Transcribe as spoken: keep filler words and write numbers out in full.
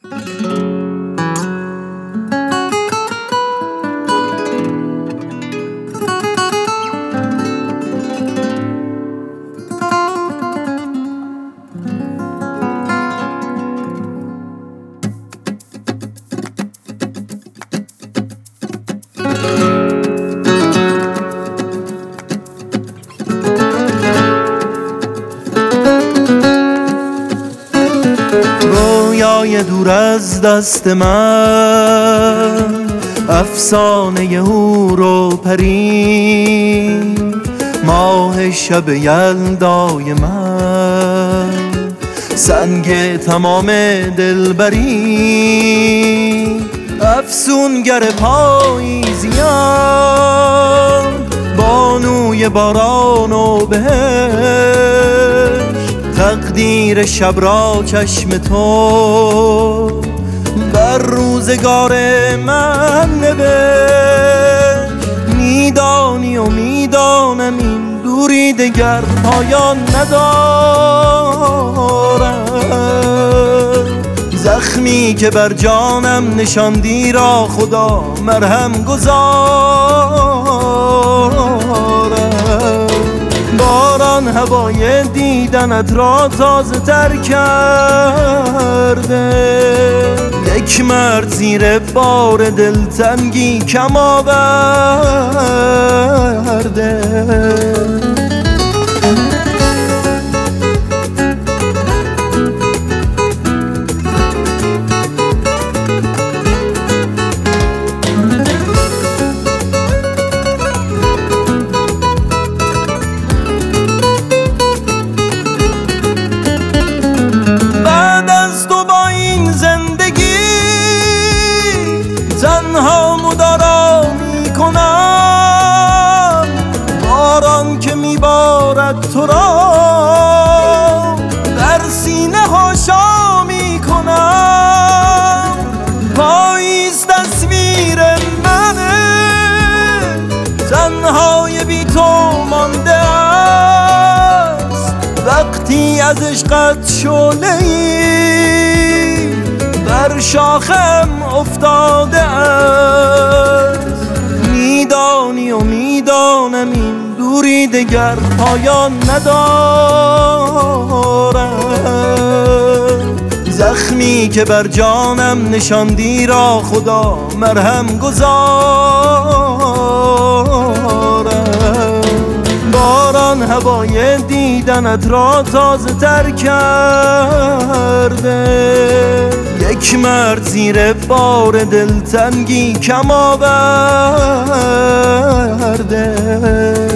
رویای دور از دست من، افسانه هور و پری، ماه شب یلدای من، سنگ تمام دلبری، افسونگر پاییزیم، بانوی باران و بهشت، تقدیر شب را چشم تو بر روزگار من نوشت. میدانی و میدانم این دوری دگر پایان ندارد، زخمی که بر جانم نشاندی را خدا مرهم گذارد. باران هوای دیدنت را تازه تر کرده، یک مرد زیر بار دلتنگی کم آورده. تنها مدارا می کنم، باران که می بارد تو را در سینه هاشا می کنم. پاییز تصویر منه، تنهای بی تو مانده است، وقتی از عشقت شعله‌ای بر شاخم افتاده است. میدانی و میدانم این دوری دگر پایان ندارد، زخمی که بر جانم نشاندی را خدا مرهم گذارد. باران هوای دیدنت را تازه تر کرده، یک مرد زیر بار دلتنگی کم آورده.